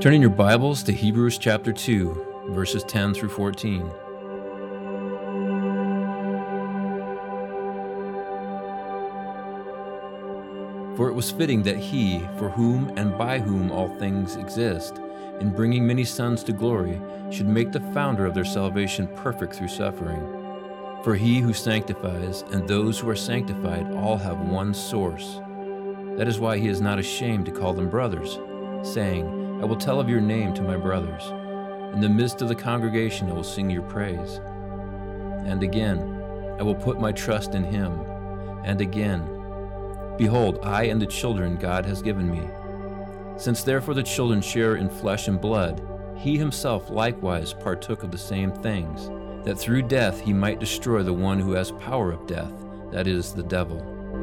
Turning your Bibles to Hebrews chapter 2, verses 10 through 14. For it was fitting that he, for whom and by whom all things exist, in bringing many sons to glory, should make the founder of their salvation perfect through suffering. For he who sanctifies and those who are sanctified all have one source. That is why he is not ashamed to call them brothers, saying, I will tell of your name to my brothers. In the midst of the congregation I will sing your praise. And again, I will put my trust in him. And again, behold, I and the children God has given me. Since therefore the children share in flesh and blood, he himself likewise partook of the same things, that through death he might destroy the one who has power of death, that is, the devil.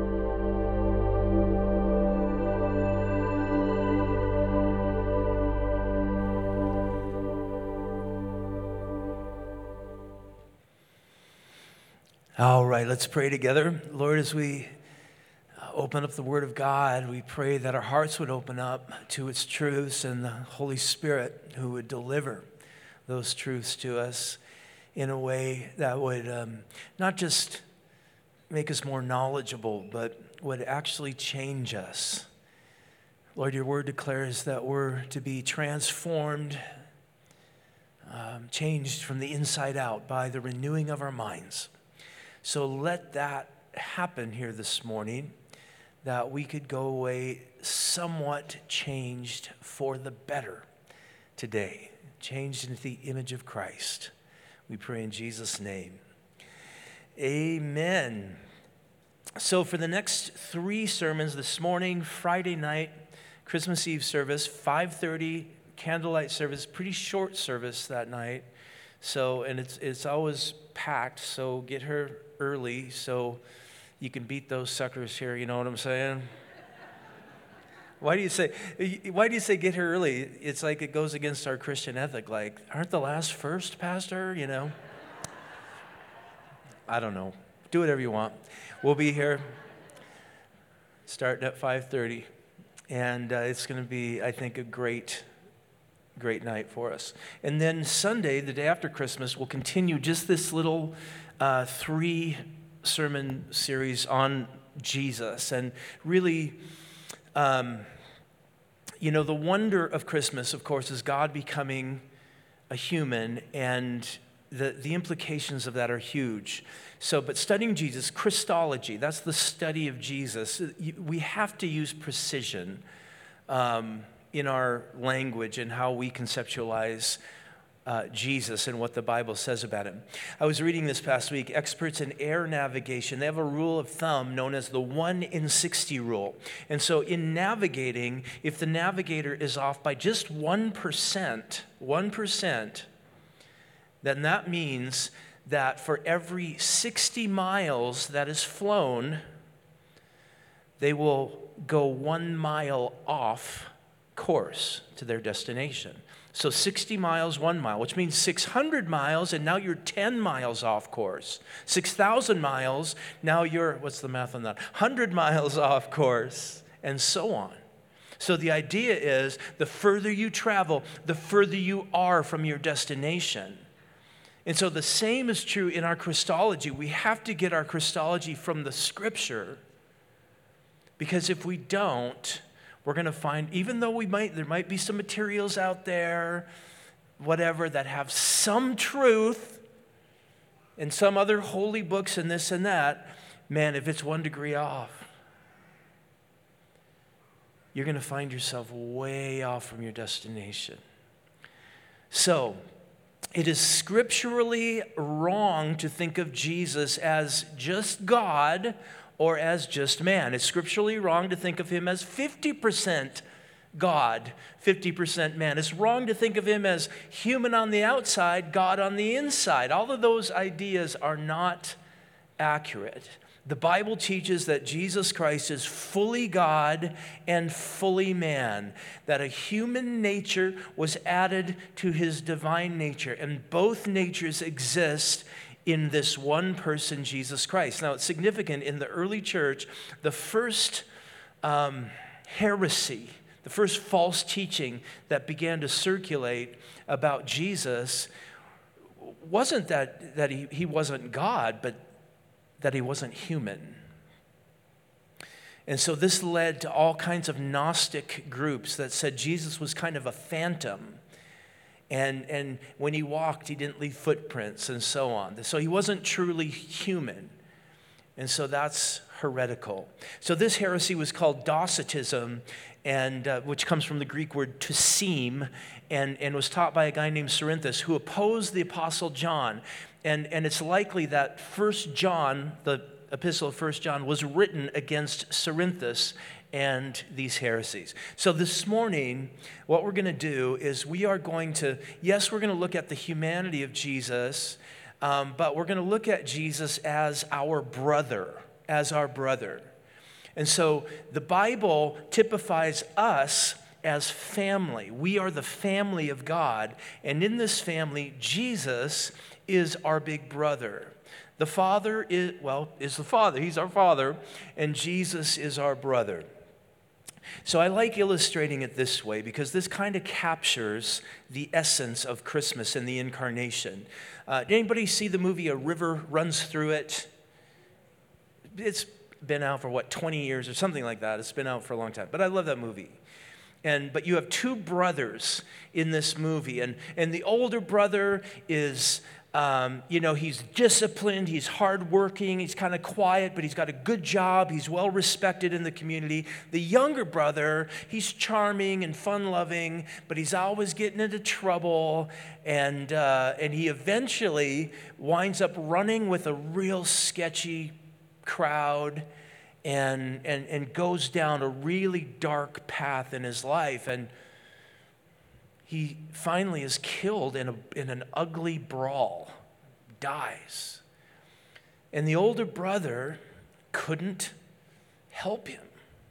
All right, let's pray together. Lord, as we open up the Word of God, we pray that our hearts would open up to its truths and the Holy Spirit who would deliver those truths to us in a way that would not just make us more knowledgeable, but would actually change us. Lord, your Word declares that we're to be transformed, changed from the inside out by the renewing of our minds. So let that happen here this morning, that we could go away somewhat changed for the better today, changed into the image of Christ. We pray in Jesus' name. Amen. So for the next 3 sermons this morning, Friday night, Christmas Eve service, 5:30, candlelight service, pretty short service that night. So, and it's always packed, so get her early so you can beat those suckers here, you know what I'm saying? Why do you say get her early? It's like it goes against our Christian ethic, like, aren't the last first, Pastor, you know? I don't know. Do whatever you want. We'll be here starting at 5:30, and it's going to be, I think, a great night for us. And then Sunday, the day after Christmas, we'll continue just this little 3 sermon series on Jesus. And really, the wonder of Christmas, of course, is God becoming a human, and the implications of that are huge. So, but studying Jesus, Christology, that's the study of Jesus. We have to use precision in our language and how we conceptualize Jesus and what the Bible says about him. I was reading this past week, experts in air navigation, they have a rule of thumb known as the 1 in 60 rule. And so in navigating, if the navigator is off by just 1%, then that means that for every 60 miles that is flown, they will go 1 mile off course to their destination. So 60 miles, 1 mile, which means 600 miles, and now you're 10 miles off course. 6,000 miles, now you're, what's the math on that? 100 miles off course, and so on. So the idea is the further you travel, the further you are from your destination. And so the same is true in our Christology. We have to get our Christology from the Scripture, because if we don't, we're going to find, even though there might be some materials out there, whatever, that have some truth and some other holy books and this and that, man, if it's 1 degree off, you're going to find yourself way off from your destination. So, it is scripturally wrong to think of Jesus as just God or as just man. It's scripturally wrong to think of him as 50% God, 50% man. It's wrong to think of him as human on the outside, God on the inside. All of those ideas are not accurate. The Bible teaches that Jesus Christ is fully God and fully man, that a human nature was added to his divine nature, and both natures exist in this one person, Jesus Christ. Now, it's significant in the early church, the first heresy The first false teaching that began to circulate about Jesus wasn't that he wasn't God, but that he wasn't human. And so this led to all kinds of Gnostic groups that said Jesus was kind of a phantom. And when he walked, he didn't leave footprints and so on. So he wasn't truly human. And so that's heretical. So this heresy was called Docetism, and which comes from the Greek word to seem, and was taught by a guy named Cerinthus who opposed the Apostle John. And it's likely that 1 John, the epistle of 1 John, was written against Cerinthus and these heresies. So this morning, what we're going to do is we're going to look at the humanity of Jesus, but we're going to look at Jesus as our brother. And so the Bible typifies us as family. We are the family of God, and in this family, Jesus is our big brother. The Father is the Father. He's our Father, and Jesus is our brother. So I like illustrating it this way because this kind of captures the essence of Christmas and the incarnation. Did anybody see the movie A River Runs Through It? It's been out for 20 years or something like that. It's been out for a long time, but I love that movie. But you have two brothers in this movie, and the older brother is he's disciplined, he's hardworking, he's kind of quiet, but he's got a good job, he's well respected in the community. The younger brother, he's charming and fun-loving, but he's always getting into trouble, and he eventually winds up running with a real sketchy crowd and goes down a really dark path in his life, and he finally is killed in an ugly brawl, dies. And the older brother couldn't help him.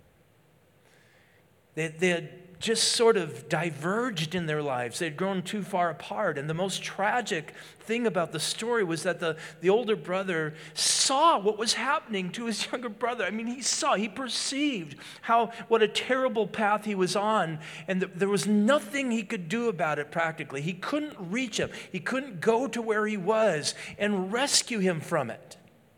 They had just sort of diverged in their lives. They had grown too far apart. And the most tragic thing about the story was that the older brother saw what was happening to his younger brother. I mean, he perceived what a terrible path he was on, and there was nothing he could do about it practically. He couldn't reach him. He couldn't go to where he was and rescue him from it.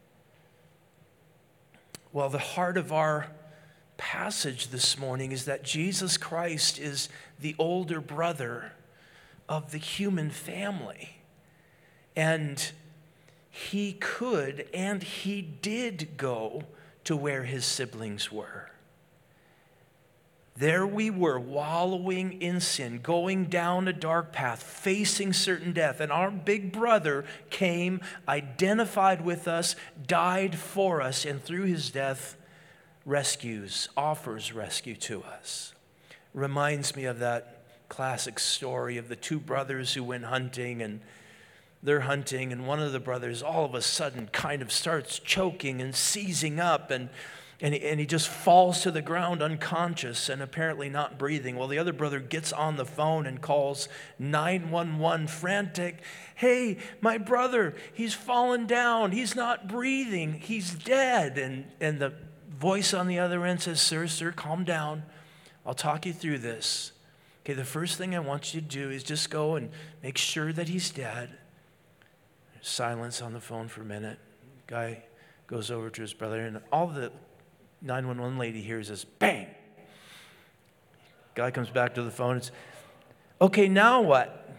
Well, the heart of our passage this morning is that Jesus Christ is the older brother of the human family. And he could and he did go to where his siblings were. There we were, wallowing in sin, going down a dark path, facing certain death. And our big brother came, identified with us, died for us, and through his death, offers rescue to us. Reminds me of that classic story of the two brothers who went hunting, and they're hunting, and one of the brothers all of a sudden kind of starts choking and seizing up, and he just falls to the ground unconscious and apparently not breathing. Well, the other brother gets on the phone and calls 911 frantic. Hey, my brother, he's fallen down. He's not breathing. He's dead. And the voice on the other end says, Sir, calm down. I'll talk you through this. Okay, the first thing I want you to do is just go and make sure that he's dead. There's silence on the phone for a minute. Guy goes over to his brother, and all the 911 lady hears is bang. Guy comes back to the phone. It's, okay, now what?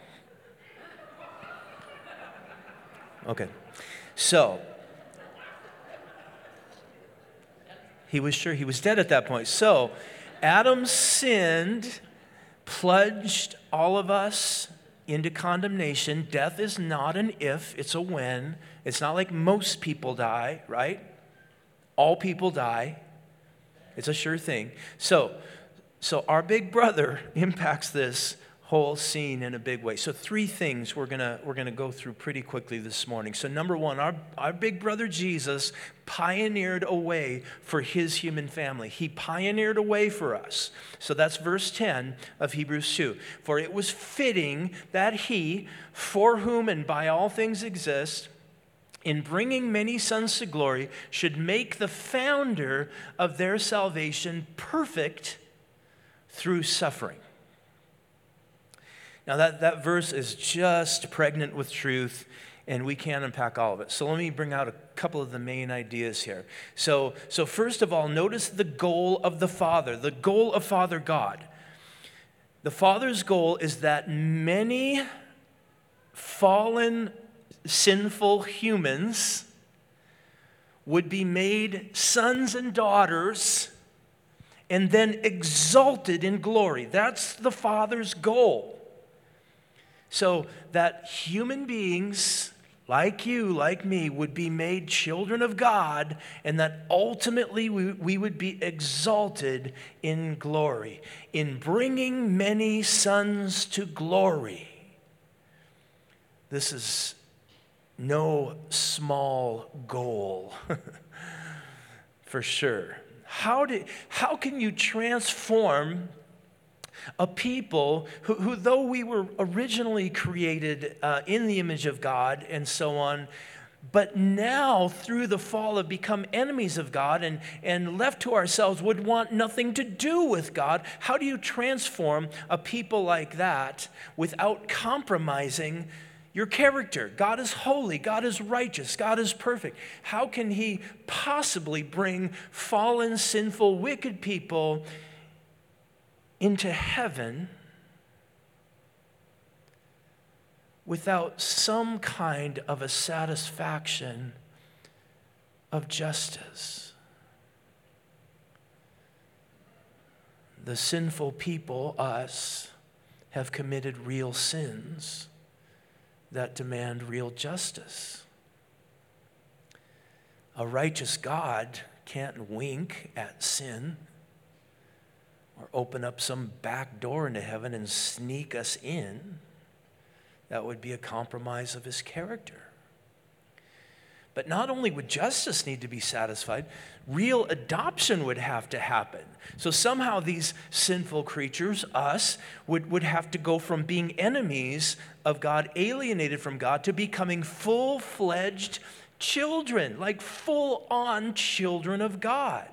Okay, so he was sure he was dead at that point. So Adam sinned, plunged all of us into condemnation. Death is not an if, it's a when. It's not like most people die, right? All people die. It's a sure thing. So our big brother impacts this whole scene in a big way. So three things we're gonna go through pretty quickly this morning. So number one, our big brother Jesus pioneered a way for his human family. He pioneered a way for us. So that's verse 10 of Hebrews 2. For it was fitting that he, for whom and by all things exist, in bringing many sons to glory, should make the founder of their salvation perfect through suffering. Now that verse is just pregnant with truth, and we can't unpack all of it. So let me bring out a couple of the main ideas here. So first of all, notice the goal of the Father, the goal of Father God. The Father's goal is that many fallen, sinful humans would be made sons and daughters and then exalted in glory. That's the Father's goal. So that human beings like you, like me, would be made children of God, and that ultimately we would be exalted in glory, in bringing many sons to glory. This is no small goal, for sure. How can you transform a people who though we were originally created in the image of God and so on, but now through the fall have become enemies of God and left to ourselves would want nothing to do with God? How do you transform a people like that without compromising your character? God is holy, God is righteous, God is perfect. How can He possibly bring fallen, sinful, wicked people into heaven without some kind of a satisfaction of justice? The sinful people, us, have committed real sins that demand real justice. A righteous God can't wink at sin or open up some back door into heaven and sneak us in. That would be a compromise of His character. But not only would justice need to be satisfied, real adoption would have to happen. So somehow these sinful creatures, us, would have to go from being enemies of God, alienated from God, to becoming full-fledged children, like full-on children of God.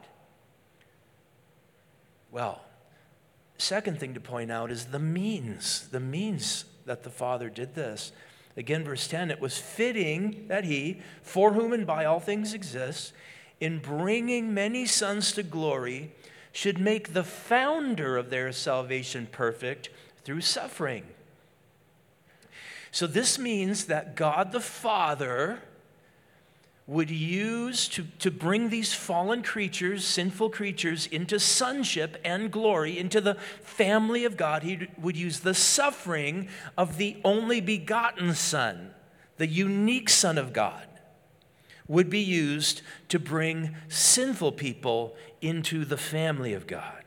Well, second thing to point out is the means that the Father did this. Again, verse 10, it was fitting that He, for whom and by all things exists, in bringing many sons to glory, should make the founder of their salvation perfect through suffering. So this means that God the Father would use to bring these fallen creatures, sinful creatures, into sonship and glory, into the family of God. He would use the suffering of the only begotten Son, the unique Son of God, would be used to bring sinful people into the family of God.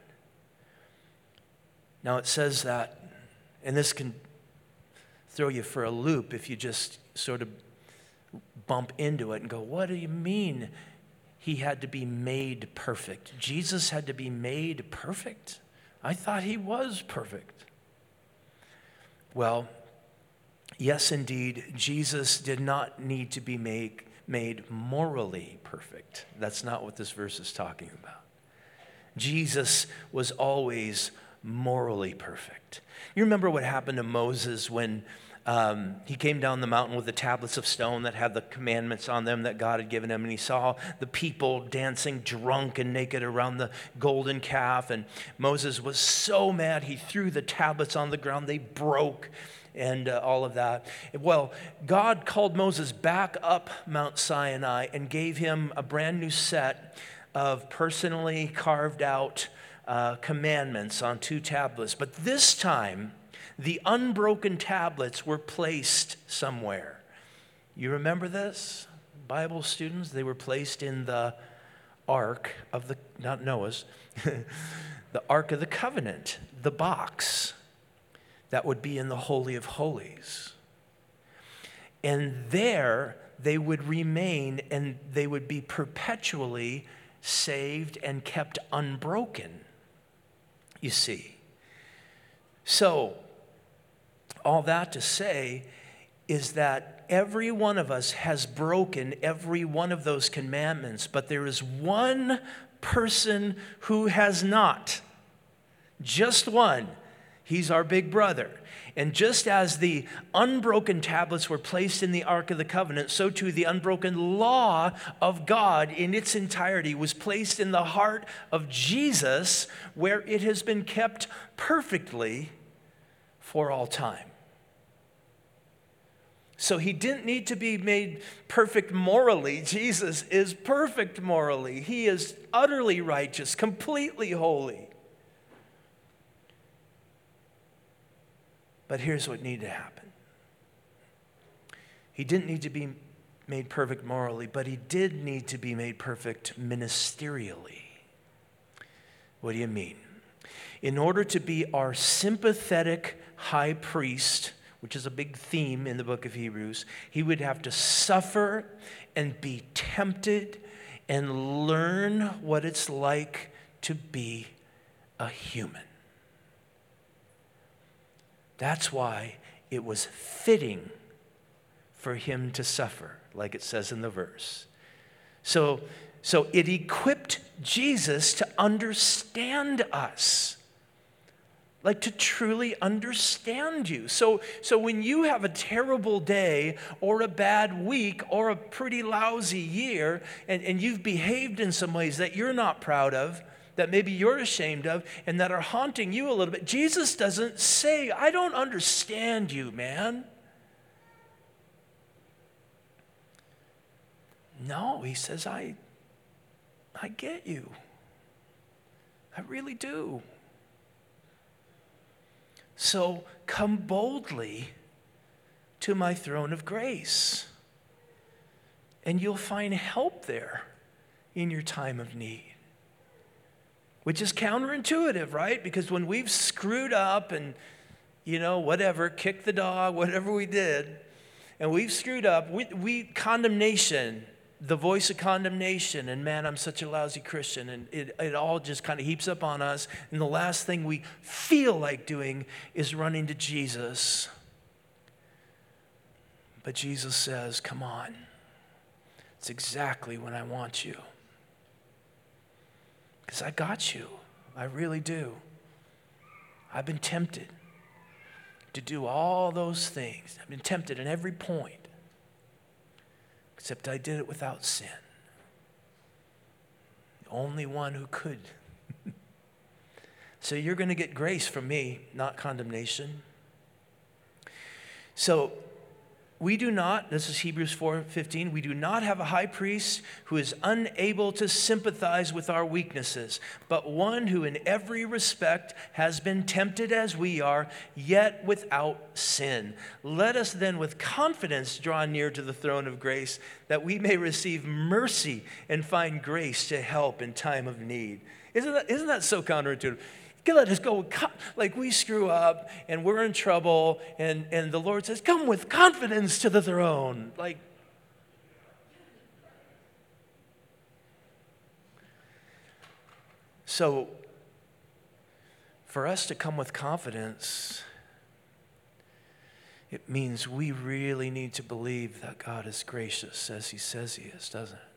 Now it says that, and this can throw you for a loop if you just sort of bump into it and go, what do you mean He had to be made perfect? Jesus had to be made perfect? I thought He was perfect. Well, yes, indeed, Jesus did not need to be made morally perfect. That's not what this verse is talking about. Jesus was always morally perfect. You remember what happened to Moses when he came down the mountain with the tablets of stone that had the commandments on them that God had given him, and he saw the people dancing drunk and naked around the golden calf, and Moses was so mad he threw the tablets on the ground. They broke and all of that. Well, God called Moses back up Mount Sinai and gave him a brand new set of personally carved out commandments on 2 tablets. But this time, the unbroken tablets were placed somewhere. You remember this, Bible students? They were placed in the Ark of the, not Noah's, the Ark of the Covenant, the box that would be in the Holy of Holies. And there they would remain, and they would be perpetually saved and kept unbroken, you see. So, all that to say is that every one of us has broken every one of those commandments, but there is one person who has not. just one. He's our big brother. And just as the unbroken tablets were placed in the Ark of the Covenant, so too the unbroken law of God in its entirety was placed in the heart of Jesus, where it has been kept perfectly for all time. So he didn't need to be made perfect morally. Jesus is perfect morally. He is utterly righteous, completely holy. But here's what needed to happen. He didn't need to be made perfect morally, but he did need to be made perfect ministerially. What do you mean? In order to be our sympathetic high priest, which is a big theme in the book of Hebrews, he would have to suffer and be tempted and learn what it's like to be a human. That's why it was fitting for him to suffer, like it says in the verse. So it equipped Jesus to understand us, like to truly understand you. So when you have a terrible day or a bad week or a pretty lousy year, and you've behaved in some ways that you're not proud of, that maybe you're ashamed of, and that are haunting you a little bit, Jesus doesn't say, I don't understand you, man. No, he says, I get you. I really do. So come boldly to my throne of grace, and you'll find help there in your time of need. Which is counterintuitive, right? Because when we've screwed up and, whatever, kicked the dog, whatever we did, and we've screwed up, we condemnation, the voice of condemnation, and man, I'm such a lousy Christian, and it all just kind of heaps up on us, and the last thing we feel like doing is running to Jesus. But Jesus says, come on, it's exactly when I want you. Because I got you. I really do. I've been tempted to do all those things. I've been tempted in every point. Except I did it without sin. The only one who could. So you're going to get grace from me, not condemnation. So we do not, this is Hebrews 4:15, we do not have a high priest who is unable to sympathize with our weaknesses, but one who in every respect has been tempted as we are, yet without sin. Let us then with confidence draw near to the throne of grace, that we may receive mercy and find grace to help in time of need. Isn't that so counterintuitive? Let us go, like we screw up and we're in trouble, and the Lord says, come with confidence to the throne. So for us to come with confidence, it means we really need to believe that God is gracious as he says he is, doesn't it?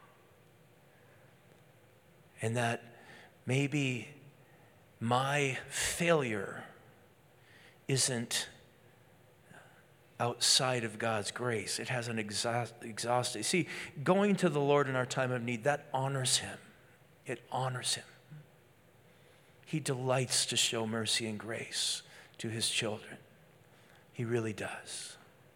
And that maybe my failure isn't outside of God's grace. It hasn't exhausted. See, going to the Lord in our time of need, that honors him. It honors him. He delights to show mercy and grace to his children. He really does.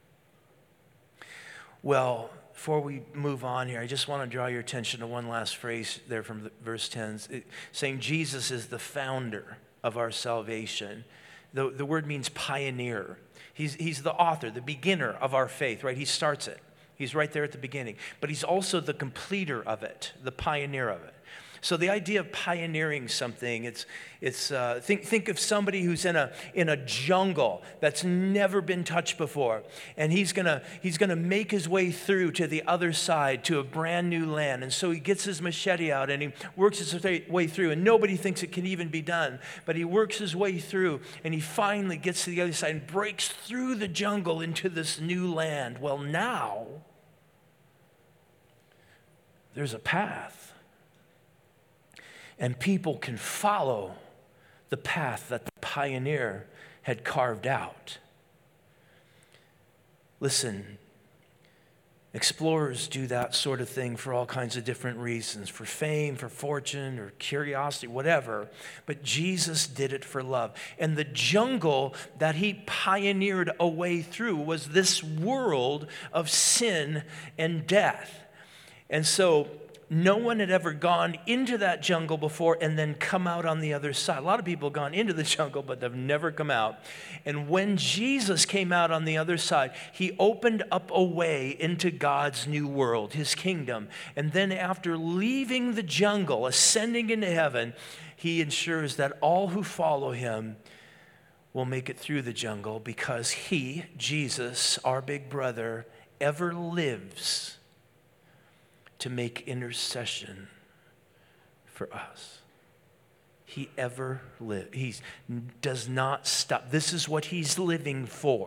Well, before we move on here, I just want to draw your attention to one last phrase there from verse 10, saying Jesus is the founder of our salvation. The word means pioneer. He's the author, the beginner of our faith, right? He starts it. He's right there at the beginning. But he's also the completer of it, the pioneer of it. So the idea of pioneering something, think of somebody who's in a jungle that's never been touched before, and he's gonna make his way through to the other side to a brand new land. And so he gets his machete out and he works his way through, and nobody thinks it can even be done, but he works his way through, and he finally gets to the other side and breaks through the jungle into this new land. Well, now there's a path. And people can follow the path that the pioneer had carved out. Listen, explorers do that sort of thing for all kinds of different reasons, for fame, for fortune, or curiosity, whatever. But Jesus did it for love. And the jungle that he pioneered a way through was this world of sin and death. And so no one had ever gone into that jungle before and then come out on the other side. A lot of people have gone into the jungle, but they've never come out. And when Jesus came out on the other side, he opened up a way into God's new world, his kingdom. And then after leaving the jungle, ascending into heaven, he ensures that all who follow him will make it through the jungle because he, Jesus, our big brother, ever lives to make intercession for us. He ever lives. He does not stop. This is what he's living for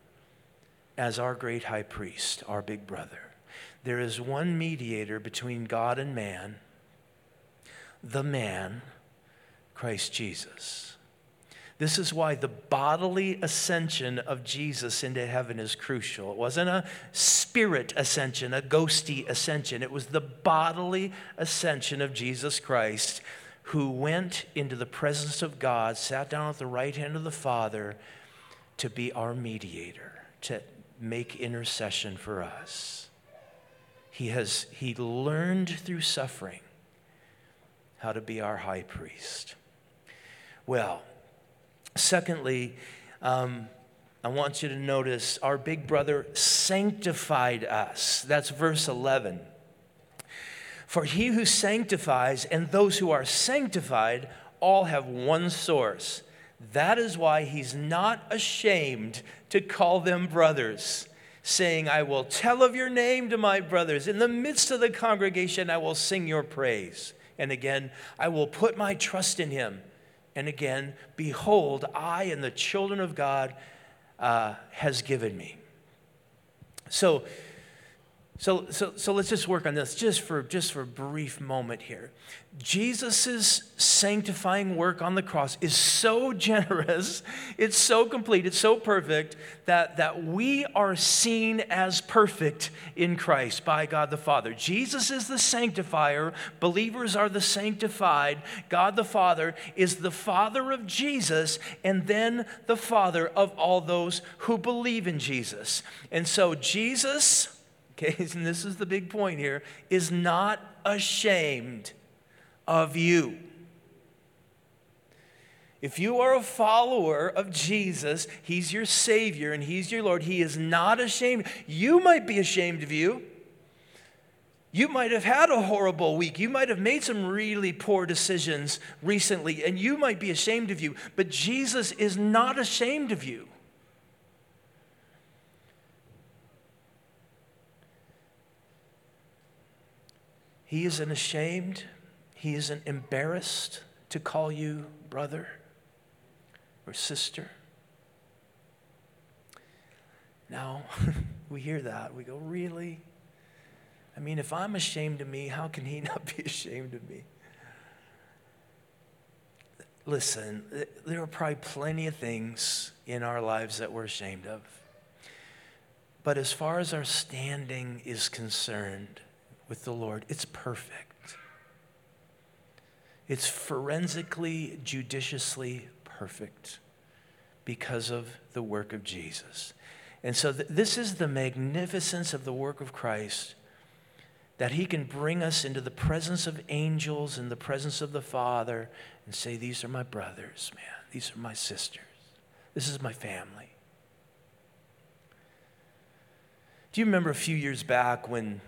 as our great high priest, our big brother. There is one mediator between God and man, the man, Christ Jesus. This is why the bodily ascension of Jesus into heaven is crucial. It wasn't a spirit ascension, a ghosty ascension. It was the bodily ascension of Jesus Christ, who went into the presence of God, sat down at the right hand of the Father to be our mediator, to make intercession for us. He learned through suffering how to be our high priest. Well, secondly, I want you to notice our big brother sanctified us. That's verse 11. For he who sanctifies and those who are sanctified all have one source. That is why he's not ashamed to call them brothers, saying, I will tell of your name to my brothers. In the midst of the congregation, I will sing your praise. And again, I will put my trust in him. And again, behold, I and the children of God has given me. So let's just work on this just for a brief moment here. Jesus' sanctifying work on the cross is so generous, it's so complete, it's so perfect that we are seen as perfect in Christ by God the Father. Jesus is the sanctifier, believers are the sanctified. God the Father is the Father of Jesus and then the Father of all those who believe in Jesus. And so Jesus, okay, and this is the big point here, is not ashamed of you. If you are a follower of Jesus, he's your Savior and he's your Lord, he is not ashamed. You might be ashamed of you. You might have had a horrible week. You might have made some really poor decisions recently, and you might be ashamed of you. But Jesus is not ashamed of you. He isn't ashamed. He isn't embarrassed to call you brother or sister. Now, we hear that. We go, really? I mean, if I'm ashamed of me, how can he not be ashamed of me? Listen, there are probably plenty of things in our lives that we're ashamed of. But as far as our standing is concerned with the Lord, it's perfect. It's forensically, judiciously perfect because of the work of Jesus. And so this is the magnificence of the work of Christ, that he can bring us into the presence of angels and the presence of the Father and say, these are my brothers, man. These are my sisters. This is my family. Do you remember a few years back when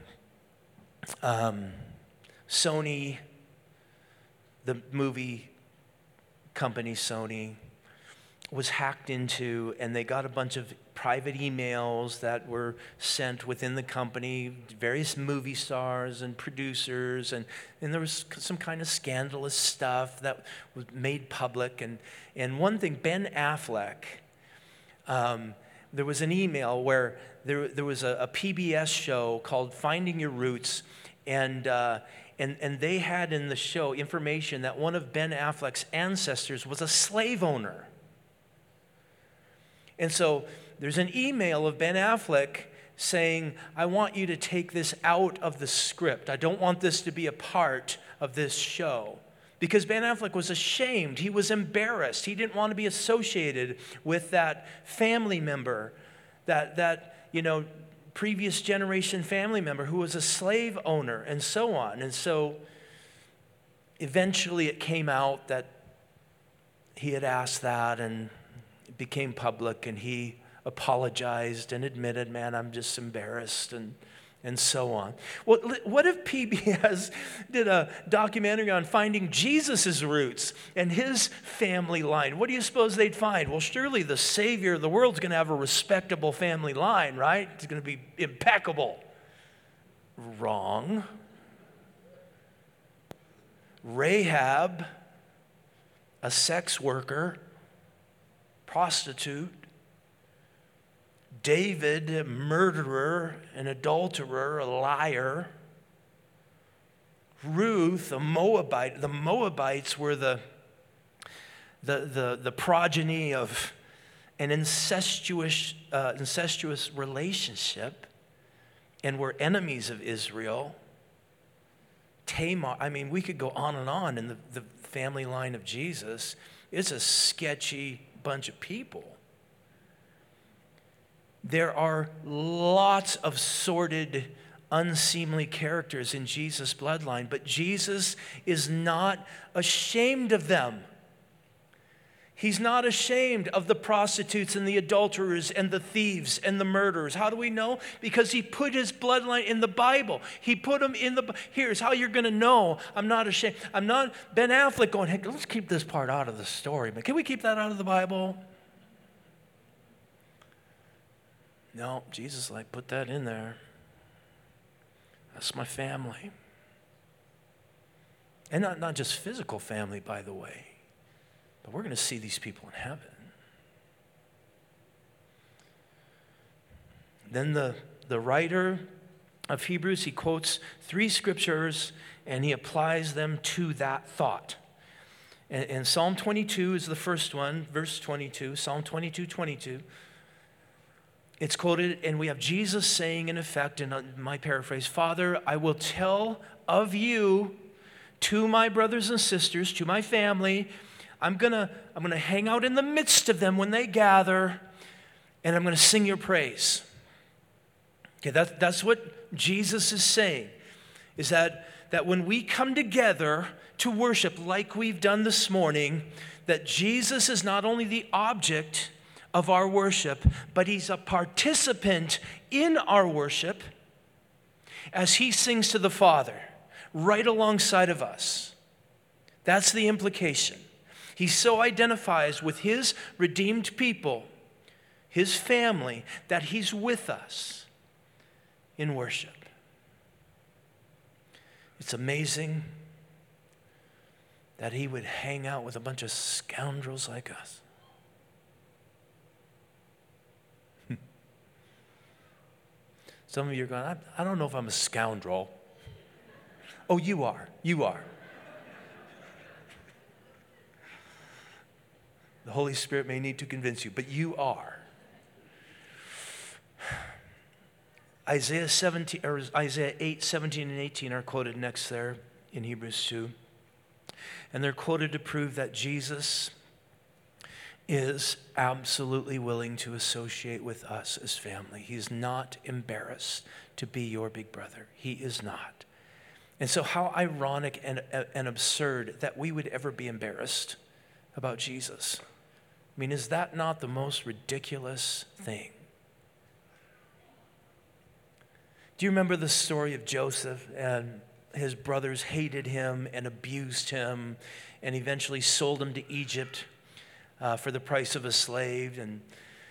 Sony, the movie company Sony, was hacked into, and they got a bunch of private emails that were sent within the company, various movie stars and producers, and there was some kind of scandalous stuff that was made public. And one thing, Ben Affleck, there was an email where there was a PBS show called Finding Your Roots, and And they had in the show information that one of Ben Affleck's ancestors was a slave owner. And so there's an email of Ben Affleck saying, I want you to take this out of the script. I don't want this to be a part of this show. Because Ben Affleck was ashamed. He was embarrassed. He didn't want to be associated with that family member, that previous generation family member who was a slave owner and so on. And so eventually it came out that he had asked that, and it became public, and he apologized and admitted, man, I'm just embarrassed, and so on. Well, what if PBS did a documentary on finding Jesus' roots and his family line? What do you suppose they'd find? Well, surely the Savior of the world's going to have a respectable family line, right? It's going to be impeccable. Wrong. Rahab, a sex worker, prostitute. David, a murderer, an adulterer, a liar. Ruth, a Moabite. The Moabites were the progeny of an incestuous relationship and were enemies of Israel. Tamar, we could go on and on in the family line of Jesus. It's a sketchy bunch of people. There are lots of sordid, unseemly characters in Jesus' bloodline, but Jesus is not ashamed of them. He's not ashamed of the prostitutes and the adulterers and the thieves and the murderers. How do we know? Because he put his bloodline in the Bible. He put them in the... Here's how you're going to know I'm not ashamed. I'm not Ben Affleck going, hey, let's keep this part out of the story. But can we keep that out of the Bible? No, Jesus put that in there. That's my family. And not just physical family, by the way. But we're going to see these people in heaven. Then the writer of Hebrews, he quotes 3 scriptures and he applies them to that thought. And Psalm 22 is the first one, verse 22, Psalm 22:22. It's quoted, and we have Jesus saying, in effect, in my paraphrase, Father, I will tell of you to my brothers and sisters, to my family. I'm gonna hang out in the midst of them when they gather, and I'm gonna sing your praise. Okay, that's what Jesus is saying, is that when we come together to worship like we've done this morning, that Jesus is not only the object of our worship, but he's a participant in our worship as he sings to the Father right alongside of us. That's the implication. He so identifies with his redeemed people, his family, that he's with us in worship. It's amazing that he would hang out with a bunch of scoundrels like us. Some of you are going, I don't know if I'm a scoundrel. Oh, you are. You are. The Holy Spirit may need to convince you, but you are. Isaiah 8, 17 and 18 are quoted next there in Hebrews 2. And they're quoted to prove that Jesus is absolutely willing to associate with us as family. He's not embarrassed to be your big brother. He is not. And so how ironic and absurd that we would ever be embarrassed about Jesus. Is that not the most ridiculous thing? Do you remember the story of Joseph? And his brothers hated him and abused him and eventually sold him to Egypt for the price of a slave. And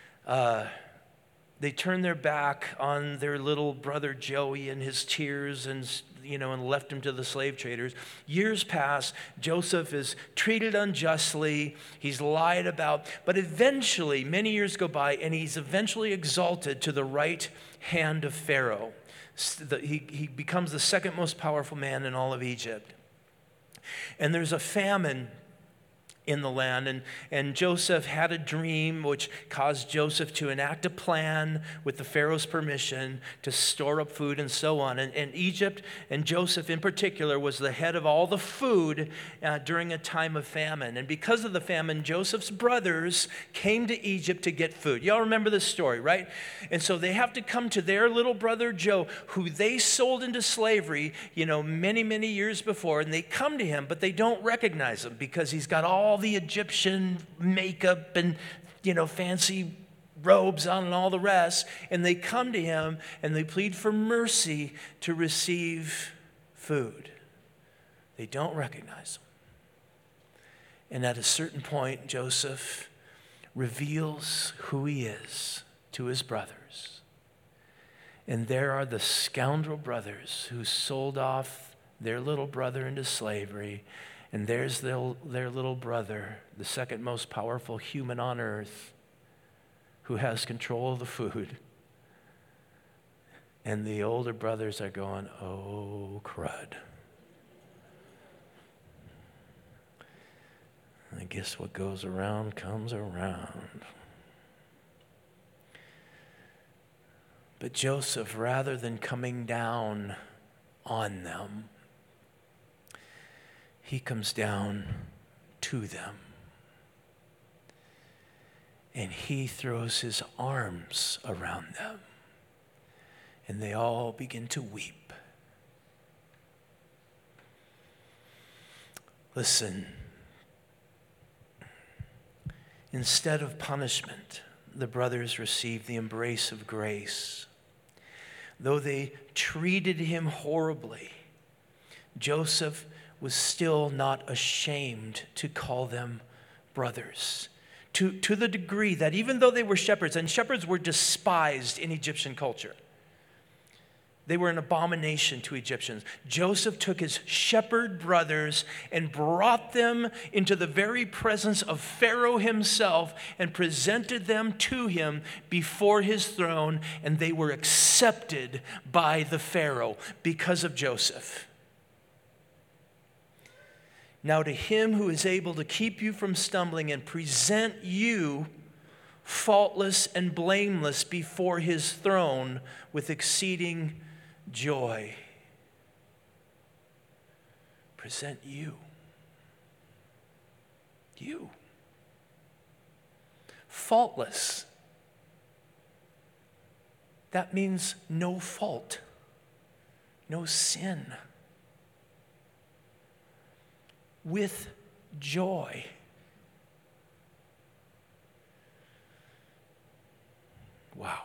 they turned their back on their little brother Joey and his tears and left him to the slave traders. Years pass. Joseph is treated unjustly. He's lied about. But eventually, many years go by, and he's eventually exalted to the right hand of Pharaoh. He becomes the second most powerful man in all of Egypt. And there's a famine in the land, and Joseph had a dream which caused Joseph to enact a plan with the Pharaoh's permission to store up food and so on. And Egypt, and Joseph in particular, was the head of all the food during a time of famine. And because of the famine, Joseph's brothers came to Egypt to get food. Y'all remember this story, right? And so they have to come to their little brother Joe, who they sold into slavery, many, many years before. And they come to him, but they don't recognize him because he's got all the Egyptian makeup and, fancy robes on and all the rest. And they come to him and they plead for mercy to receive food. They don't recognize him. And at a certain point, Joseph reveals who he is to his brothers. And there are the scoundrel brothers who sold off their little brother into slavery. And there's their little brother, the second most powerful human on earth, who has control of the food. And the older brothers are going, oh, crud. I guess what goes around comes around. But Joseph, rather than coming down on them, he comes down to them. And he throws his arms around them. And they all begin to weep. Listen. Instead of punishment, the brothers received the embrace of grace. Though they treated him horribly, Joseph was still not ashamed to call them brothers. To the degree that even though they were shepherds, and shepherds were despised in Egyptian culture, they were an abomination to Egyptians. Joseph took his shepherd brothers and brought them into the very presence of Pharaoh himself and presented them to him before his throne, and they were accepted by the Pharaoh because of Joseph. Now to him who is able to keep you from stumbling and present you faultless and blameless before his throne with exceeding joy. Present you. You. Faultless. That means no fault, no sin. With joy. Wow.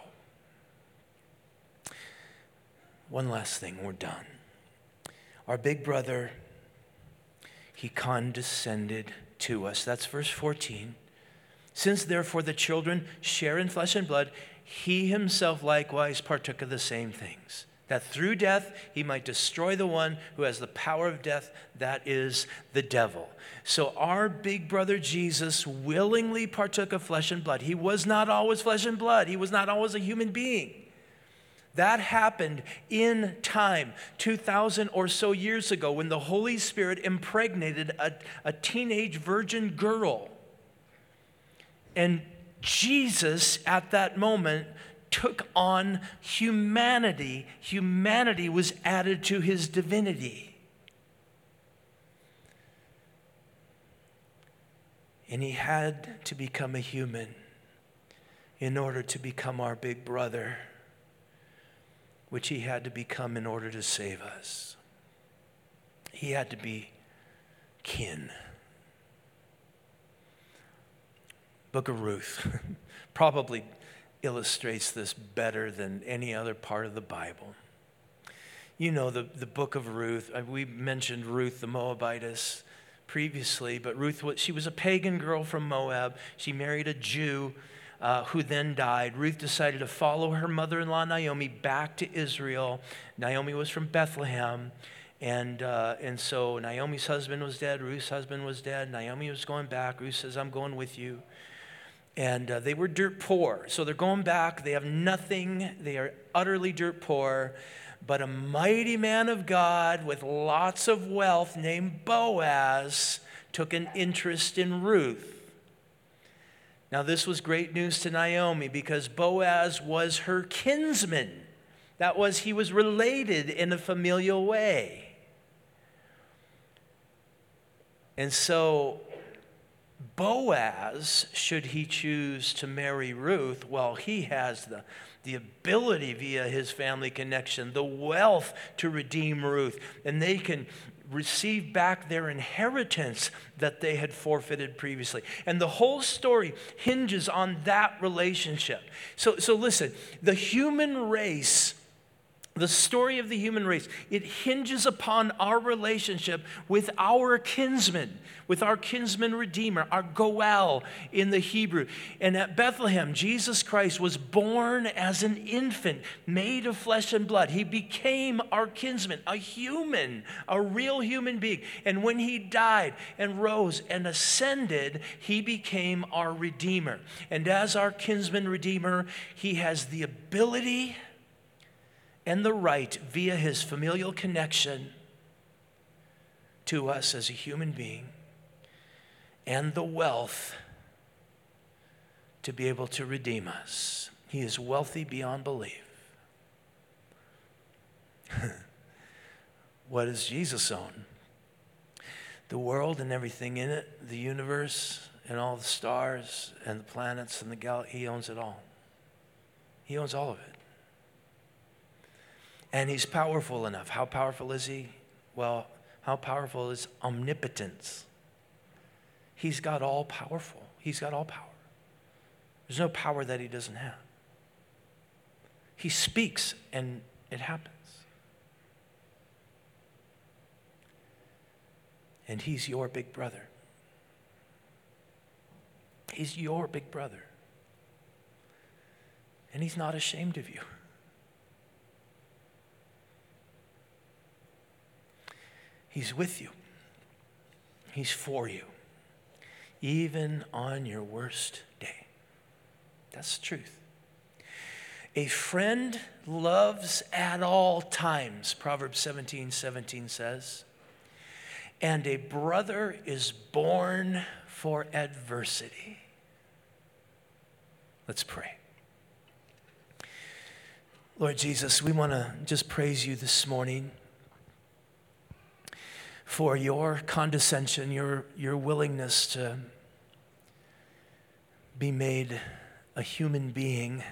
One last thing, we're done. Our big brother, he condescended to us. That's verse 14. Since therefore the children share in flesh and blood, he himself likewise partook of the same things, that through death he might destroy the one who has the power of death, that is the devil. So our big brother Jesus willingly partook of flesh and blood. He was not always flesh and blood. He was not always a human being. That happened in time, 2,000 or so years ago, when the Holy Spirit impregnated a teenage virgin girl. And Jesus, at that moment, took on humanity. Humanity was added to his divinity. And he had to become a human in order to become our big brother, which he had to become in order to save us. He had to be kin. Book of Ruth probably illustrates this better than any other part of the Bible. You know the book of Ruth. We mentioned Ruth the Moabitess previously, but Ruth, she was a pagan girl from Moab. She married a Jew who then died. Ruth decided to follow her mother-in-law Naomi back to Israel. Naomi was from Bethlehem. And so Naomi's husband was dead. Ruth's husband was dead. Naomi was going back. Ruth says, I'm going with you. And they were dirt poor. So they're going back. They have nothing. They are utterly dirt poor. But a mighty man of God with lots of wealth named Boaz took an interest in Ruth. Now, this was great news to Naomi because Boaz was her kinsman. That was, he was related in a familial way. And so Boaz, should he choose to marry Ruth, well, he has the ability via his family connection, the wealth to redeem Ruth, and they can receive back their inheritance that they had forfeited previously. And the whole story hinges on that relationship. So listen, the human race, the story of the human race, it hinges upon our relationship with our kinsman redeemer, our Goel in the Hebrew. And at Bethlehem, Jesus Christ was born as an infant, made of flesh and blood. He became our kinsman, a human, a real human being. And when he died and rose and ascended, he became our redeemer. And as our kinsman redeemer, he has the ability and the right, via his familial connection to us as a human being, and the wealth to be able to redeem us. He is wealthy beyond belief. What does Jesus own? The world and everything in it, the universe and all the stars and the planets and the galaxies. He owns it all. He owns all of it. And he's powerful enough. How powerful is he? Well, how powerful is omnipotence? He's got all powerful. He's got all power. There's no power that he doesn't have. He speaks and it happens. And he's your big brother. He's your big brother. And he's not ashamed of you. He's with you. He's for you. Even on your worst day. That's the truth. A friend loves at all times, Proverbs 17:17 says. And a brother is born for adversity. Let's pray. Lord Jesus, we want to just praise you this morning for your condescension, your willingness to be made a human being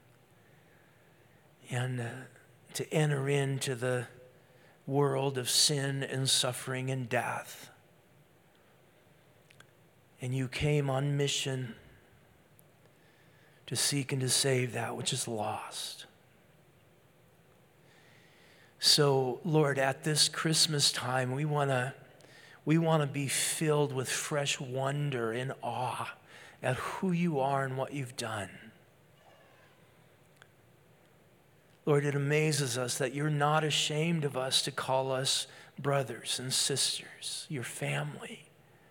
and to enter into the world of sin and suffering and death. And you came on mission to seek and to save that which is lost. So, Lord, at this Christmas time, we want to be filled with fresh wonder and awe at who you are and what you've done. Lord, it amazes us that you're not ashamed of us to call us brothers and sisters, your family.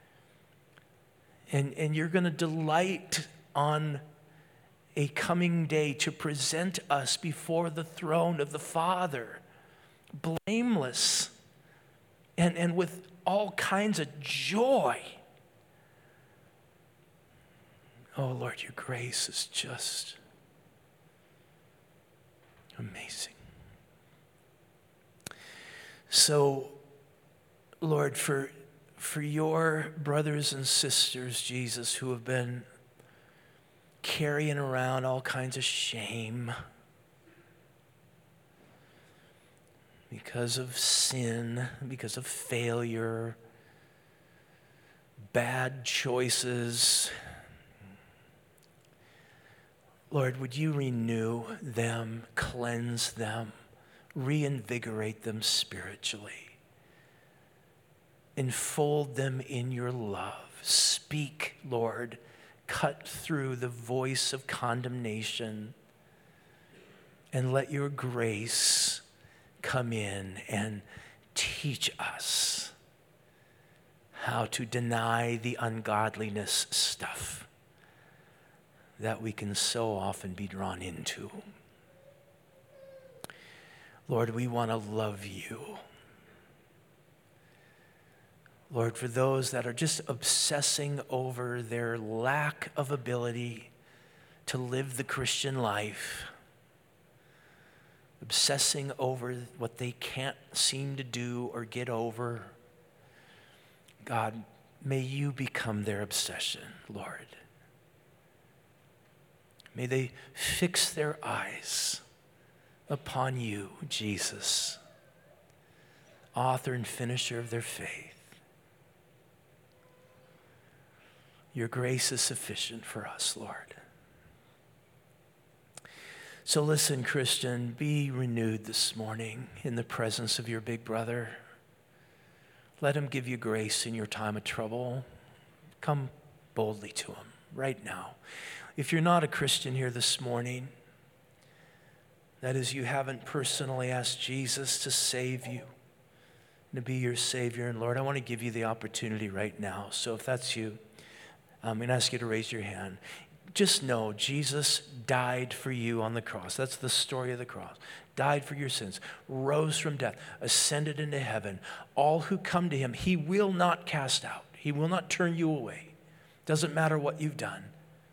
And you're going to delight on a coming day to present us before the throne of the Father, blameless and with all kinds of joy. Oh, Lord, your grace is just amazing. So, Lord, for your brothers and sisters, Jesus, who have been carrying around all kinds of shame because of sin, because of failure, bad choices, Lord, would you renew them, cleanse them, reinvigorate them spiritually, enfold them in your love. Speak, Lord, cut through the voice of condemnation, and let your grace come in and teach us how to deny the ungodliness stuff that we can so often be drawn into. Lord, we want to love you. Lord, for those that are just obsessing over their lack of ability to live the Christian life, obsessing over what they can't seem to do or get over, God, may you become their obsession, Lord. May they fix their eyes upon you, Jesus, author and finisher of their faith. Your grace is sufficient for us, Lord. So listen, Christian, be renewed this morning in the presence of your big brother. Let him give you grace in your time of trouble. Come boldly to him right now. If you're not a Christian here this morning, that is, you haven't personally asked Jesus to save you, to be your Savior and Lord, I want to give you the opportunity right now. So if that's you, I'm going to ask you to raise your hand. Just know Jesus died for you on the cross. That's the story of the cross. Died for your sins, rose from death, ascended into heaven. All who come to him, he will not cast out. He will not turn you away. Doesn't matter what you've done.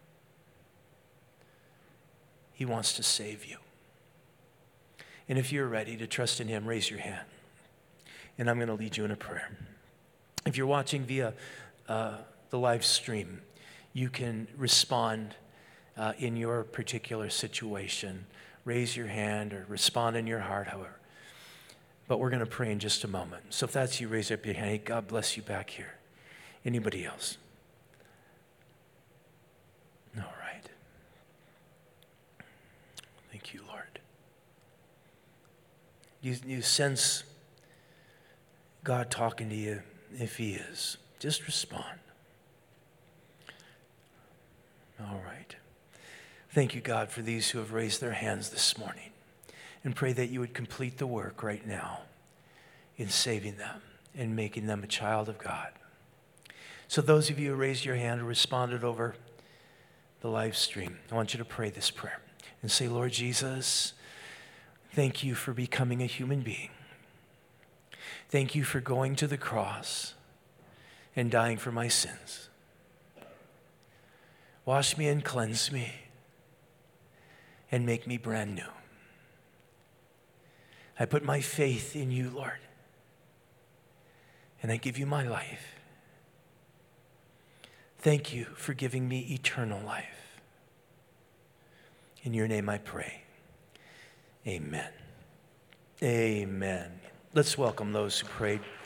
He wants to save you. And if you're ready to trust in him, raise your hand. And I'm going to lead you in a prayer. If you're watching via the live stream, you can respond in your particular situation. Raise your hand or respond in your heart, however. But we're going to pray in just a moment. So if that's you, raise up your hand. Hey, God bless you back here. Anybody else? All right. Thank you, Lord. You sense God talking to you. If he is, just respond. All right. Thank you, God, for these who have raised their hands this morning, and pray that you would complete the work right now in saving them and making them a child of God. So those of you who raised your hand or responded over the live stream, I want you to pray this prayer and say, Lord Jesus, thank you for becoming a human being. Thank you for going to the cross and dying for my sins. Wash me and cleanse me and make me brand new. I put my faith in you, Lord, and I give you my life. Thank you for giving me eternal life. In your name I pray. Amen. Amen. Let's welcome those who prayed.